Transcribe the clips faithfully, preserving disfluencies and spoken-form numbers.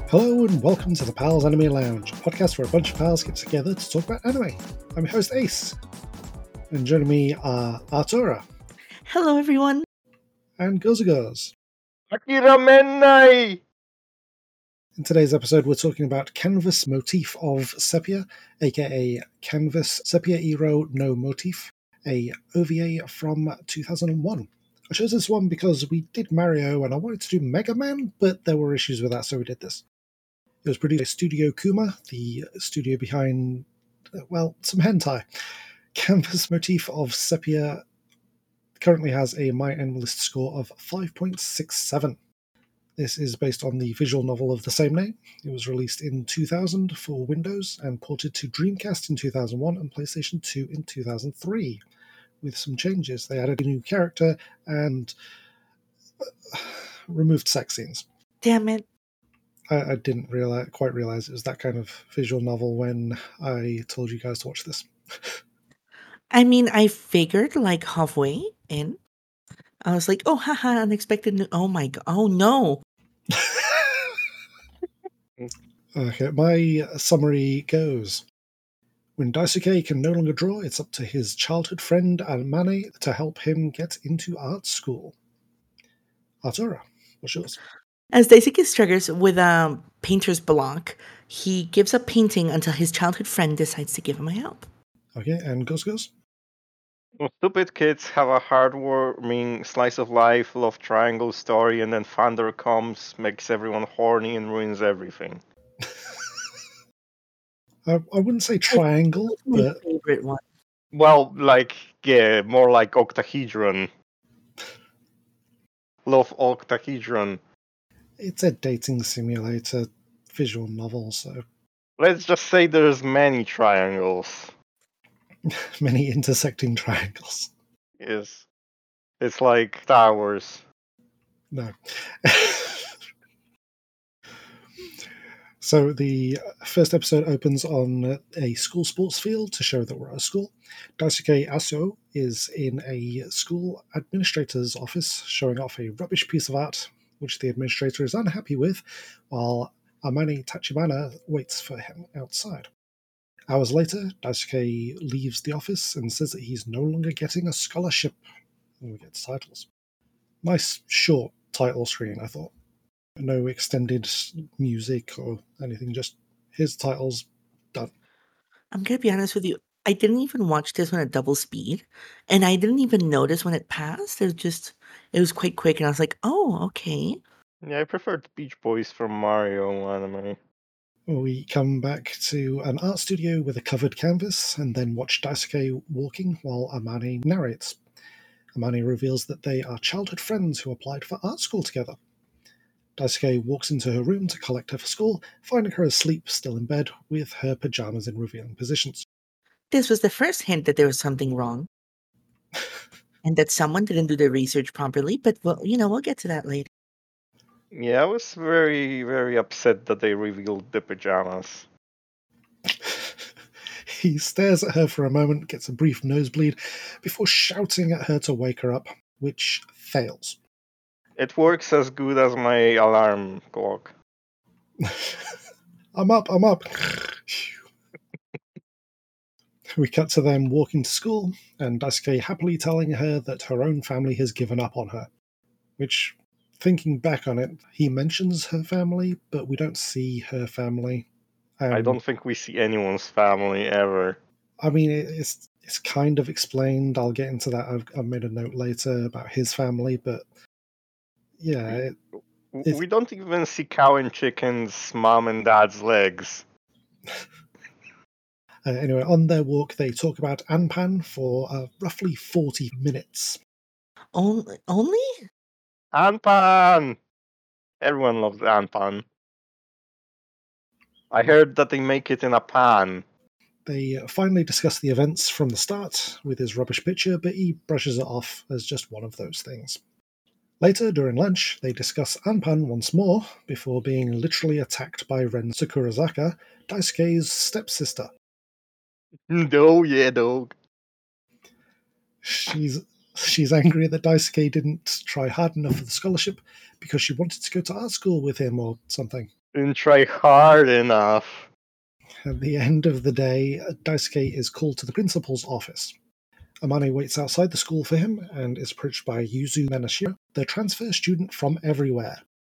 Hello and welcome to the Pals Anime Lounge, a podcast where a bunch of pals get together to talk about anime. I'm your host Ace, and joining me are Artura Hello, everyone. and Gozagos. Akira Mennai! In today's episode, we're talking about Canvas Motif of Sepia, aka Canvas Sepia Iro no Motif, a O V A from two thousand one. I chose this one because we did Mario and I wanted to do Mega Man, but there were issues with that, so we did this. It was produced by Studio Kuma, the studio behind, well, some hentai. Canvas Motif of Sepia currently has a My Analyst score of five point six seven. This is based on the visual novel of the same name. It was released in two thousand for Windows and ported to Dreamcast in two thousand one and PlayStation two in two thousand three, with some changes. They added a new character and removed sex scenes. Damn it. I, I didn't realize, quite realize it was that kind of visual novel when I told you guys to watch this. I mean, I figured like halfway in, I was like, oh, haha, unexpected. New- oh my god. Oh no. Okay, my summary goes. When Daisuke can no longer draw, it's up to his childhood friend Amane to help him get into art school. Artura, what's yours? As Daisuke struggles with a painter's block, he gives up painting until his childhood friend decides to give him a help. Okay, and Goes Goes? Well, stupid kids have a heartwarming slice of life, love triangle story, and then thunder comes, makes everyone horny, and ruins everything. I, I wouldn't say triangle, My but favorite one. Well, like, yeah, more like octahedron. Love octahedron. it's a dating simulator visual novel, so Let's just say there's many triangles. many intersecting triangles. Yes. It's like towers. No. So the first episode opens on a school sports field to show that we're at a school. Daisuke Asuo is in a school administrator's office showing off a rubbish piece of art, which the administrator is unhappy with, while Amane Tachibana waits for him outside. Hours later, Daisuke leaves the office and says that he's no longer getting a scholarship. And we get titles. Nice short title screen, I thought. No extended music or anything, just his titles done. I'm going to be honest with you. I didn't even watch this one at double speed, and I didn't even notice when it passed. It was just, it was quite quick, and I was like, oh, okay. Yeah, I prefer the Beach Boys from Mario anime. We come back to an art studio with a covered canvas and then watch Daisuke walking while Amane narrates. Amane reveals that they are childhood friends who applied for art school together. Daisuke walks into her room to collect her for school, finding her asleep, still in bed, with her pajamas in revealing positions. This was the first hint that there was something wrong. And that someone didn't do the research properly, but well, you know, we'll get to that later. Yeah, I was very, very upset that they revealed the pajamas. He stares at her for a moment, gets a brief nosebleed, before shouting at her to wake her up, which fails. It works as good as my alarm clock. I'm up, I'm up. We cut to them walking to school, and Daisuke happily telling her that her own family has given up on her. Which, thinking back on it, he mentions her family, but we don't see her family. Um, I don't think we see anyone's family ever. I mean, it's it's kind of explained. I'll get into that. I've, I've made a note later about his family, but yeah. It, W- We don't even see Cow and Chicken's mom and dad's legs. uh, anyway, on their walk, they talk about Anpan for uh, roughly forty minutes. Only, only? Anpan! Everyone loves Anpan. I heard that they make it in a pan. They finally discuss the events from the start with his rubbish picture, but he brushes it off as just one of those things. Later, during lunch, they discuss Anpan once more, before being literally attacked by Ren Sakurazaka, Daisuke's stepsister. No, yeah, dog. She's she's angry that Daisuke didn't try hard enough for the scholarship because she wanted to go to art school with him or something. Didn't try hard enough. At the end of the day, Daisuke is called to the principal's office. Amane waits outside the school for him and is approached by Yuzu Menashiro, the transfer student from everywhere.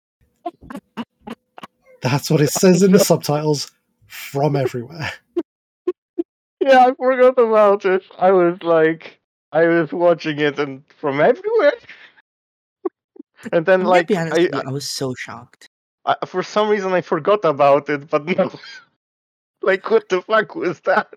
That's what it says in the subtitles, from everywhere. Yeah, I forgot about it. I was like, I was watching it and from everywhere. And then, I'm gonna like, be honest I, with you, I was so shocked. I, for some reason, I forgot about it, but no. Like, what the fuck was that?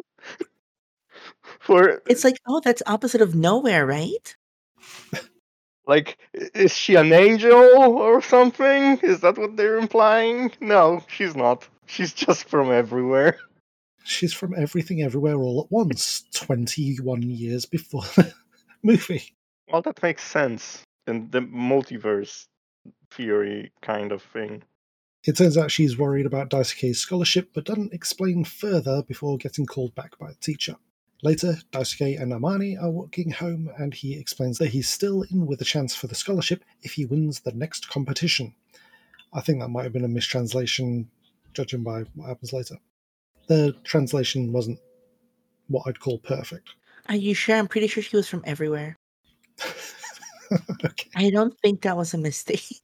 For It's like, oh, that's opposite of nowhere, right? like, i- is she an angel or something? Is that what they're implying? No, she's not. She's just from everywhere. She's from Everything Everywhere All at Once, twenty-one years before the movie. Well, that makes sense in the multiverse theory kind of thing. It turns out she's worried about Daisuke's scholarship, but doesn't explain further before getting called back by the teacher. Later, Daisuke and Amane are walking home, and he explains that he's still in with a chance for the scholarship if he wins the next competition. I think that might have been a mistranslation, judging by what happens later. The translation wasn't what I'd call perfect. Are you sure? I'm pretty sure she was from everywhere. Okay. I don't think that was a mistake.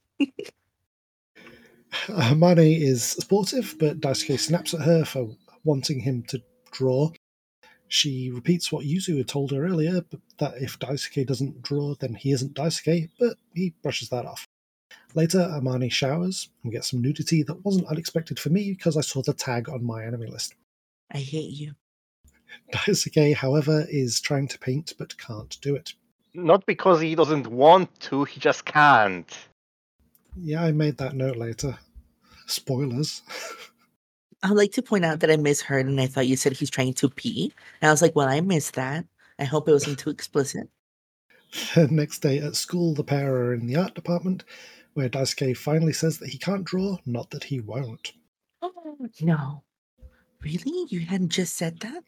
Amane is supportive, but Daisuke snaps at her for wanting him to draw. She repeats what Yuzu had told her earlier, but that if Daisuke doesn't draw, then he isn't Daisuke, but he brushes that off. Later, Amane showers and gets some nudity that wasn't unexpected for me because I saw the tag on my enemy list. I hate you. Daisuke, however, is trying to paint but can't do it. Not because he doesn't want to, he just can't. Yeah, I made that note later. Spoilers. I'd like to point out that I misheard and I thought you said he's trying to pee. And I was like, well, I missed that. I hope it wasn't too explicit. The next day at school, the pair are in the art department, where Daisuke finally says that he can't draw, not that he won't. Oh, no. Really? You hadn't just said that?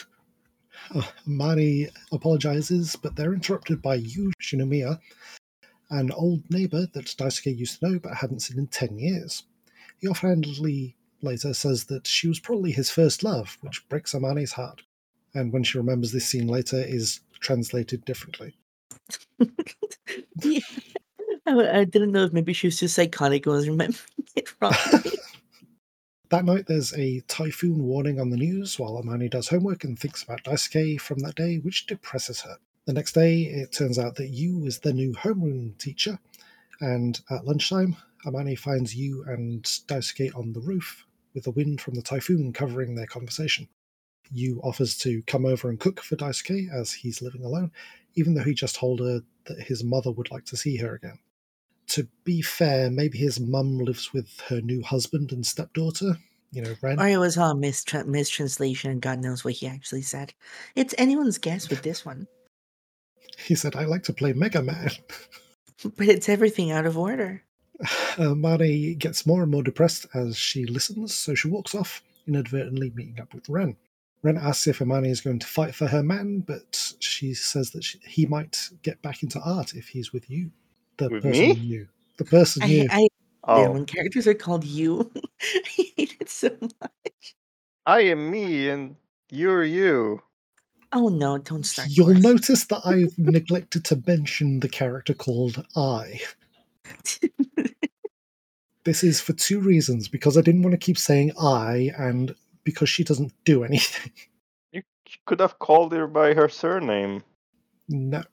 Mari apologizes, but they're interrupted by Yu Shinomiya, an old neighbor that Daisuke used to know but hadn't seen in ten years. He offhandedly later says that she was probably his first love, which breaks Amane's heart. And when she remembers this scene later, is translated differently. Yeah. I, I didn't know if maybe she was just psychotic and was remembering it wrongly. That night, there's a typhoon warning on the news while Amane does homework and thinks about Daisuke from that day, which depresses her. The next day, it turns out that Yu is the new homeroom teacher, and at lunchtime, Amane finds Yu and Daisuke on the roof, with the wind from the typhoon covering their conversation. Yu offers to come over and cook for Daisuke as he's living alone, even though he just told her that his mother would like to see her again. To be fair, maybe his mum lives with her new husband and stepdaughter, you know, Ren. Or it was all mistra- mistranslation and God knows what he actually said. It's anyone's guess with this one. He said, I like to play Mega Man. But it's everything out of order. Uh, Mari gets more and more depressed as she listens, so she walks off, inadvertently meeting up with Ren. Ren asks if Amane is going to fight for her man, but she says that she, he might get back into art if he's with you. The With person me? you. The person I, you. I Oh, when characters are called you, I hate it so much. I am me and you're you. Oh no, don't start. You'll yours. notice that I've neglected to mention the character called I. This is for two reasons, because I didn't want to keep saying I, and because she doesn't do anything. You could have called her by her surname. No.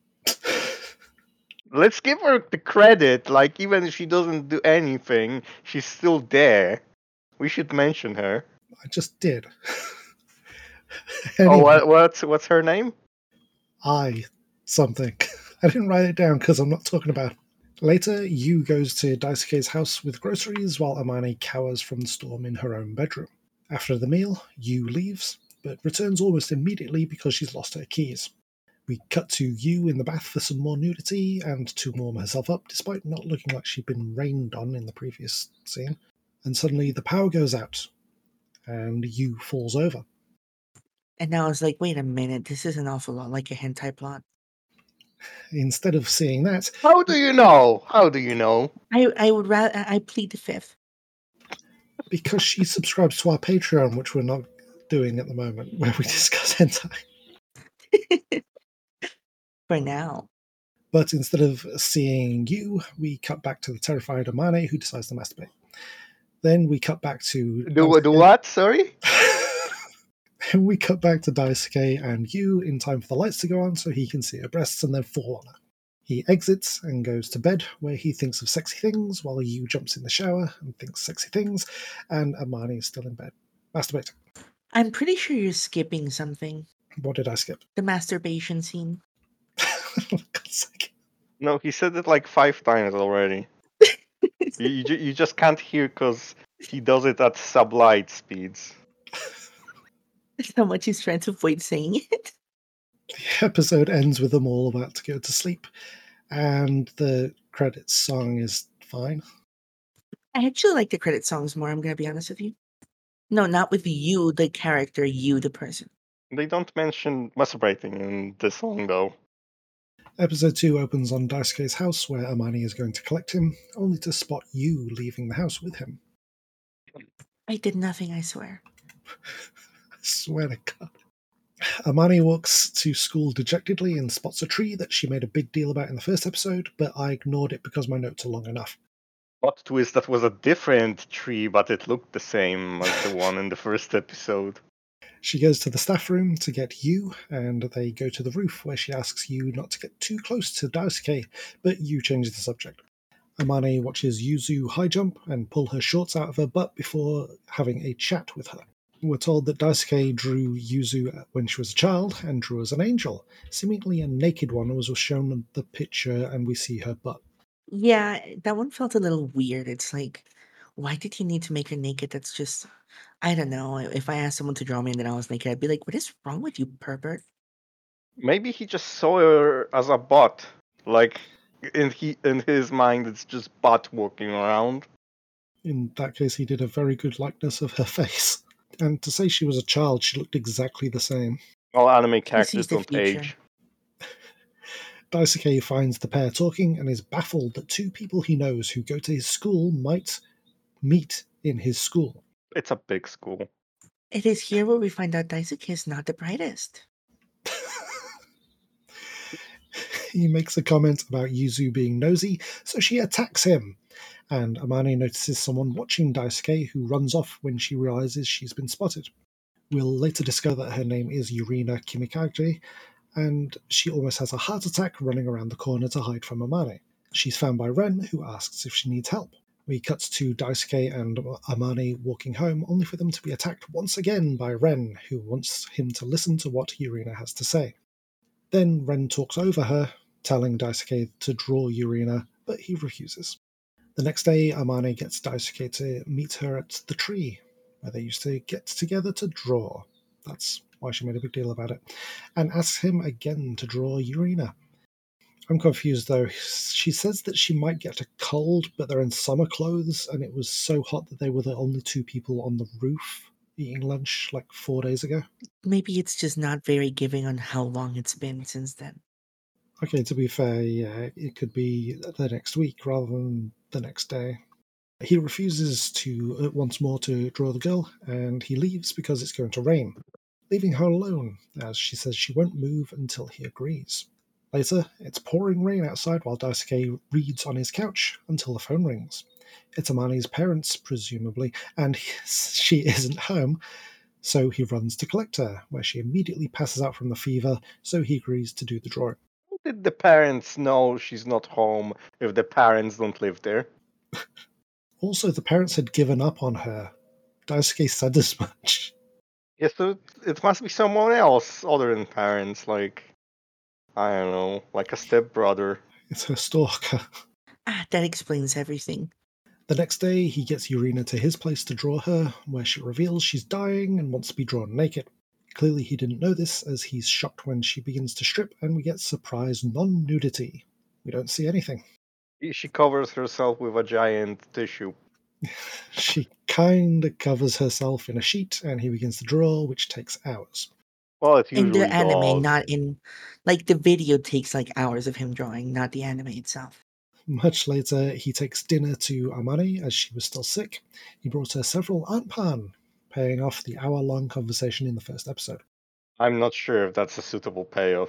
Let's give her the credit. Like, even if she doesn't do anything, she's still there. We should mention her. I just did. Oh, Anyway, what, what's what's her name? I something. I didn't write it down because I'm not talking about it. Later, Yu goes to Daisuke's house with groceries while Amane cowers from the storm in her own bedroom. After the meal, Yu leaves, but returns almost immediately because she's lost her keys. We cut to Yu in the bath for some more nudity and to warm herself up, despite not looking like she'd been rained on in the previous scene. And suddenly the power goes out, and Yu falls over. And I was like, wait a minute, this is an awful lot like a hentai plot. Instead of seeing that, How do you know? How do you know? I I would rather I plead the fifth. Because she subscribes to our Patreon, which we're not doing at the moment, where we discuss hentai. For now. But instead of seeing you, we cut back to the terrified Amane, who decides to masturbate. Then we cut back to Do, do what? Sorry? Then we cut back to Daisuke and you in time for the lights to go on so he can see her breasts and then fall on her. He exits and goes to bed, where he thinks of sexy things, while Yu jumps in the shower and thinks sexy things, and Amane is still in bed, masturbating. I'm pretty sure you're skipping something. What did I skip? The masturbation scene. For God's sake. No, he said it like five times already. you, you, ju- you just can't hear because he does it at sublight speeds. That's how much he's trying to avoid saying it. The episode ends with them all about to go to sleep, and the credits song is fine. I actually like the credit songs more, I'm going to be honest with you. No, not with you, the character, you, the person. They don't mention masturbating in this song, though. Episode two opens on Daisuke's house, where Amane is going to collect him, only to spot Yu leaving the house with him. I did nothing, I swear. I swear to God. Amane walks to school dejectedly and spots a tree that she made a big deal about in the first episode, but I ignored it because my notes are long enough. Plot twist, that was a different tree, but it looked the same as the one in the first episode. She goes to the staff room to get Yu, and they go to the roof, where she asks Yu not to get too close to Daisuke, but Yu changes the subject. Amane watches Yuzu high jump and pull her shorts out of her butt before having a chat with her. We're told that Daisuke drew Yuzu when she was a child and drew as an angel. Seemingly a naked one was shown in the picture, and we see her butt. Yeah, that one felt a little weird. It's like, why did you need to make her naked? That's just, I don't know. If I asked someone to draw me and then I was naked, I'd be like, what is wrong with you, pervert? Maybe he just saw her as a bot. Like, in he in his mind, it's just bot walking around. In that case, he did a very good likeness of her face. And to say she was a child, she looked exactly the same. All anime He characters sees the don't future. age. Daisuke finds the pair talking and is baffled that two people he knows who go to his school might meet in his school. It's a big school. It is here where we find out Daisuke is not the brightest. He makes a comment about Yuzu being nosy, so she attacks him. And Amane notices someone watching Daisuke, who runs off when she realizes she's been spotted. We'll later discover that her name is Yurina Kimikage, and she almost has a heart attack running around the corner to hide from Amane. She's found by Ren, who asks if she needs help. We cut to Daisuke and Amane walking home, only for them to be attacked once again by Ren, who wants him to listen to what Yurina has to say. Then Ren talks over her, telling Daisuke to draw Yurina, but he refuses. The next day, Amane gets Daisuke to meet her at the tree, where they used to get together to draw. That's why she made a big deal about it, and asks him again to draw Yurina. I'm confused though. She says that she might get a cold, but they're in summer clothes, and it was so hot that they were the only two people on the roof eating lunch like four days ago. Maybe it's just not very giving on how long it's been since then. Okay, to be fair, yeah, it could be the next week rather than the next day. He refuses to uh, once more to draw the girl, and he leaves because it's going to rain, leaving her alone, as she says she won't move until he agrees. Later, it's pouring rain outside while Daisuke reads on his couch until the phone rings. It's Amane's parents, presumably, and she isn't home, so he runs to collect her, where she immediately passes out from the fever, so he agrees to do the drawing. How did the parents know she's not home if the parents don't live there? Also, the parents had given up on her. Daisuke said as much. Yeah, so it must be someone else other than parents, like, I don't know, like a stepbrother. It's her stalker. Ah, that explains everything. The next day, he gets Yurina to his place to draw her, where she reveals she's dying and wants to be drawn naked. Clearly he didn't know this, as he's shocked when she begins to strip, and we get surprise non-nudity. We don't see anything. She covers herself with a giant tissue. She kinda covers herself in a sheet, and he begins to draw, which takes hours. Well, it In usually the anime, does. not in, like, the video takes like hours of him drawing, not the anime itself. Much later, he takes dinner to Amani as she was still sick. He brought her several Antpan, paying off the hour-long conversation in the first episode. I'm not sure if that's a suitable payoff.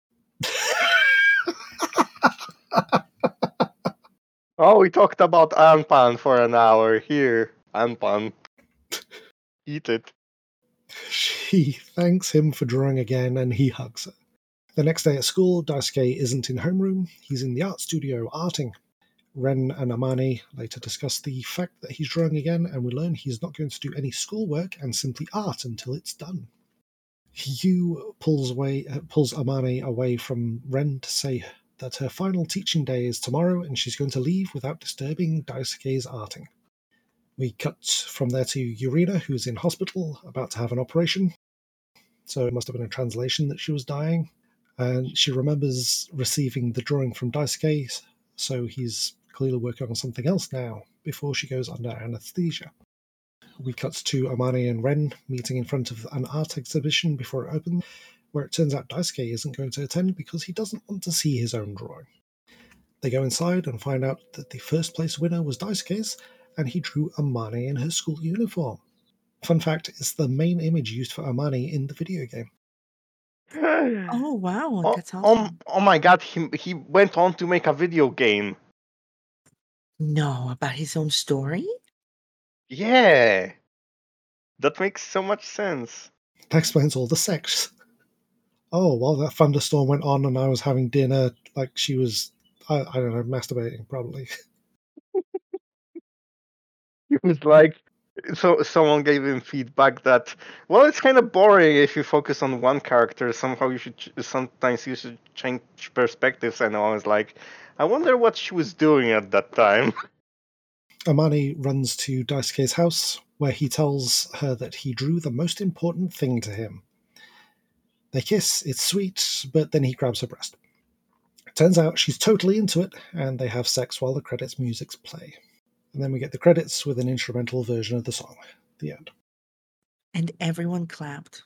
Oh, we talked about Anpan for an hour. Here, Anpan. Eat it. She thanks him for drawing again, and he hugs her. The next day at school, Daisuke isn't in homeroom. He's in the art studio arting. Ren and Amani later discuss the fact that he's drawing again, and we learn he's not going to do any schoolwork and simply art until it's done. Yu pulls away, uh, pulls Amani away from Ren to say that her final teaching day is tomorrow and she's going to leave without disturbing Daisuke's arting. We cut from there to Yurina, who's in hospital, about to have an operation. So it must have been a translation that she was dying. And she remembers receiving the drawing from Daisuke, so he's clearly working on something else now, before she goes under anesthesia. We cut to Amani and Ren meeting in front of an art exhibition before it opens, where it turns out Daisuke isn't going to attend because he doesn't want to see his own drawing. They go inside and find out that the first place winner was Daisuke's, and he drew Amani in her school uniform. Fun fact, it's the main image used for Amani in the video game. Oh, wow. Oh, That's oh, awesome. oh my god, he, he went on to make a video game. No, about his own story? Yeah. That makes so much sense. That explains all the sex. Oh, while that thunderstorm went on and I was having dinner, like she was, I, I don't know, masturbating, probably. It was like, so someone gave him feedback that, well, it's kind of boring if you focus on one character. Somehow you should, ch- sometimes you should change perspectives. And I was like, I wonder what she was doing at that time. Amani runs to Daisuke's house, where he tells her that he drew the most important thing to him. They kiss, it's sweet, but then he grabs her breast. Turns out she's totally into it, and they have sex while the credits music play. And then we get the credits with an instrumental version of the song. The end. And everyone clapped.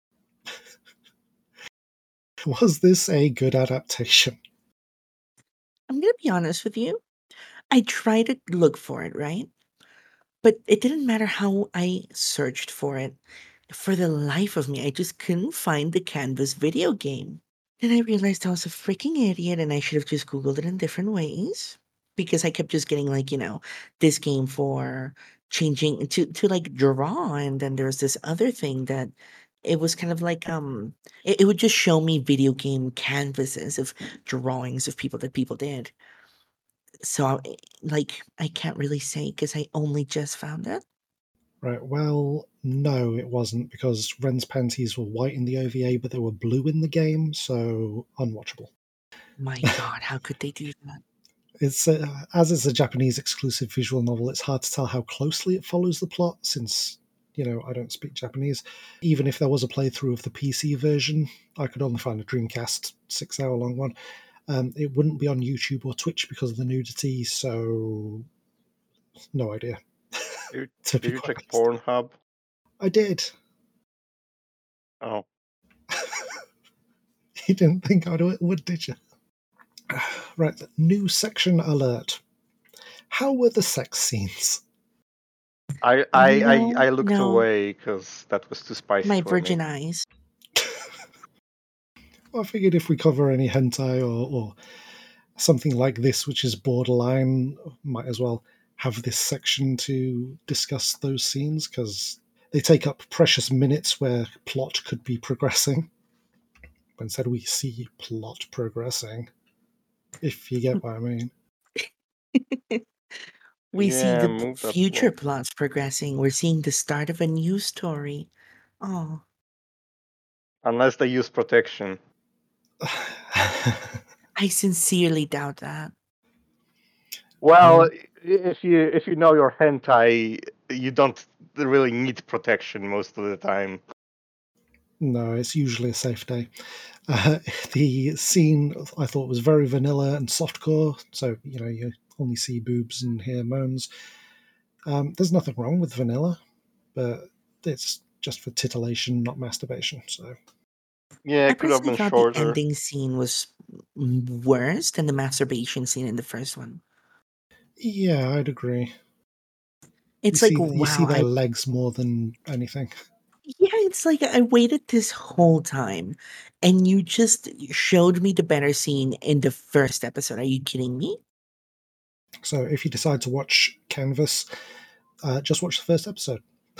Was this a good adaptation? I'm going to be honest with you. I tried to look for it, right? But it didn't matter how I searched for it. For the life of me, I just couldn't find the Canvas video game. Then I realized I was a freaking idiot and I should have just Googled it in different ways. Because I kept just getting like, you know, this game for changing to to like draw, and then there's this other thing that it was kind of like um it, it would just show me video game canvases of drawings of people that people did. So I, like I can't really say because I only just found it. Right, well, no, it wasn't, because Ren's panties were white in the O V A, but they were blue in the game, so unwatchable. My God, how could they do that? It's uh, as it's a Japanese exclusive visual novel, it's hard to tell how closely it follows the plot, since, you know, I don't speak Japanese. Even if there was a playthrough of the P C version, I could only find a Dreamcast six-hour-long one. Um, it wouldn't be on YouTube or Twitch because of the nudity, so no idea. Did, to did be you quite check honest. Pornhub? I did. Oh. You didn't think I would, did you? Right, new section alert. How were the sex scenes? I I, No, I, I looked no. away because that was too spicy My for virgin me. eyes. Well, I figured if we cover any hentai or, or something like this, which is borderline, might as well have this section to discuss those scenes, because they take up precious minutes where plot could be progressing. But instead we see plot progressing, if you get what I mean. We see Yeah, the p- move that future along. plots progressing. We're seeing the start of a new story. Oh, Unless they use protection. I sincerely doubt that. Well, Um, if you if you know your hentai, you don't really need protection most of the time. No, it's usually a safe day. Uh, the scene I thought was very vanilla and softcore, so you know you only see boobs and hear moans. Um, there's nothing wrong with vanilla, but it's just for titillation, not masturbation. So Yeah, I it could have personally been thought the shorter. ending scene was m- worse than the masturbation scene in the first one. Yeah, I'd agree. You It's see, like, you see wow, their I legs more than anything. yeah, it's like I waited this whole time and you just showed me the better scene in the first episode. Are you kidding me? So if you decide to watch Canvas, uh, just watch the first episode.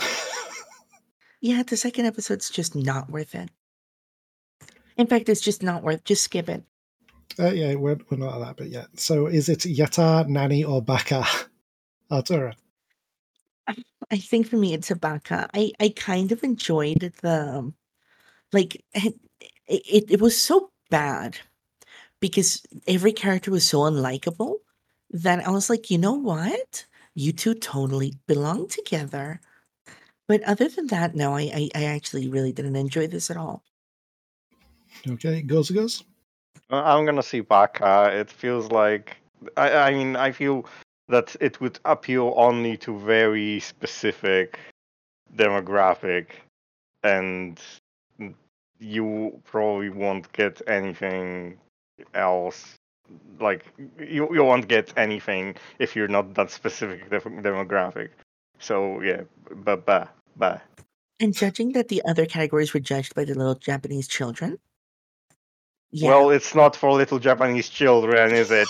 Yeah, the second episode's just not worth it. In fact, it's just not worth. Just skip it. Uh, yeah, we're, we're not at that bit yet. So is it Yata, Nani, or Baka? Artura. I think for me, it's Habaka. I I kind of enjoyed the um, like it, it. It was so bad because every character was so unlikable that I was like, you know what? You two totally belong together. But other than that, no, I I, I actually really didn't enjoy this at all. Okay, goes goes. Uh, I'm gonna see Baka. It feels like I, I mean I feel that it would appeal only to very specific demographic, and you probably won't get anything else. Like you, you won't get anything if you're not that specific def- demographic. So yeah, but bah, bah. And judging that the other categories were judged by the little Japanese children, yeah, Well, it's not for little Japanese children, is it?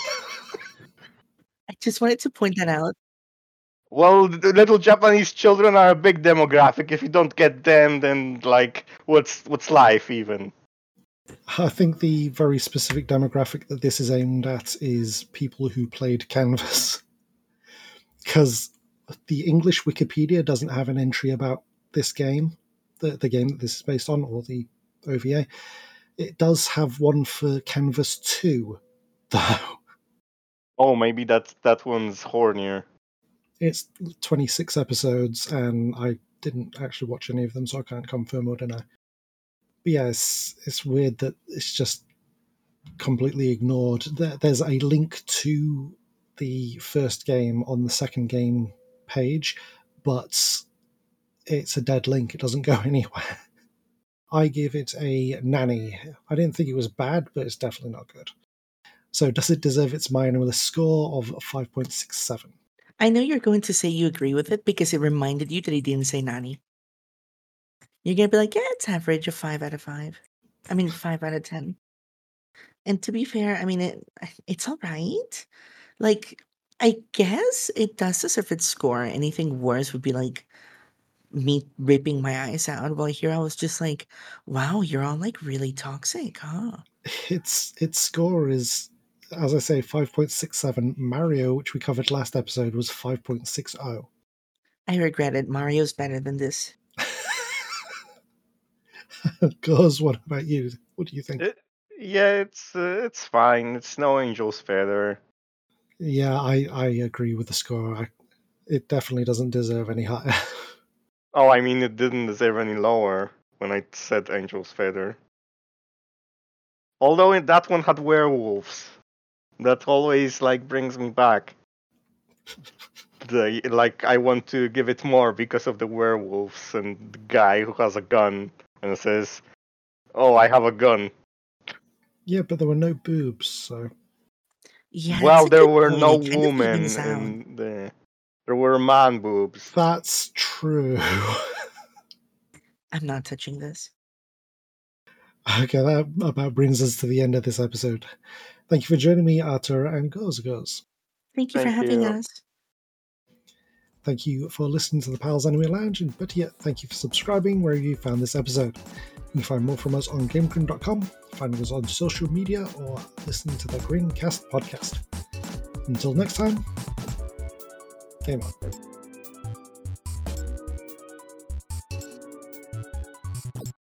I just wanted to point that out. Well, the little Japanese children are a big demographic. If you don't get them, then like, what's what's life even? I think the very specific demographic that this is aimed at is people who played Canvas. Because the English Wikipedia doesn't have an entry about this game, the, the game that this is based on, or the O V A. It does have one for Canvas two, though. Oh, maybe that that one's hornier. It's twenty-six episodes, and I didn't actually watch any of them, so I can't confirm or deny. But yeah, it's, it's weird that it's just completely ignored. There, there's a link to the first game on the second game page, but it's a dead link. It doesn't go anywhere. I give it a nanny. I didn't think it was bad, but it's definitely not good. So does it deserve its minor with a score of five point six seven? I know you're going to say you agree with it because it reminded you that he didn't say Nani. You're gonna be like, yeah, it's average of five out of five. I mean, five out of ten. And to be fair, I mean, it it's all right. Like, I guess it does deserve its score. Anything worse would be like me ripping my eyes out. While here I was just like, wow, you're all like really toxic, huh? Its its score is, as I say, five point six seven. Mario, which we covered last episode, was five point six zero. I regret it. Mario's better than this. Goes, what about you? What do you think? It, yeah, it's uh, it's fine. It's no Angel's Feather. Yeah, I, I agree with the score. I, it definitely doesn't deserve any higher. Oh, I mean, it didn't deserve any lower when I said Angel's Feather. Although in that one had werewolves, that always like brings me back. The like I want to give it more because of the werewolves and the guy who has a gun and says, "Oh, I have a gun." Yeah, but there were no boobs, so Yeah, that's Well, a there good were point. no It kind of women evens out. in the. There were man boobs. that's true. I'm not touching this. Okay, that about brings us to the end of this episode. Thank you for joining me, Arthur and Goes Goes. Thank you for Thank having you. us. Thank you for listening to the Pals Anime Lounge, and better yet, thank you for subscribing wherever you found this episode. You can find more from us on GameCrin dot com, find us on social media, or listen to the Greencast podcast. Until next time, game on.